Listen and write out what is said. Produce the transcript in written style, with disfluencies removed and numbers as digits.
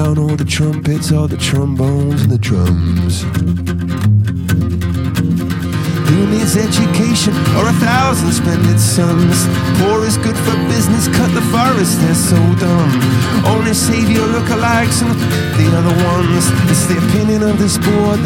down all the trumpets, all the trombones and the drums. Who needs education or 1,000 splendid sons? Poor is good for business, cut the forest, they're so dumb. Only savior lookalikes and the other ones. It's the opinion of this board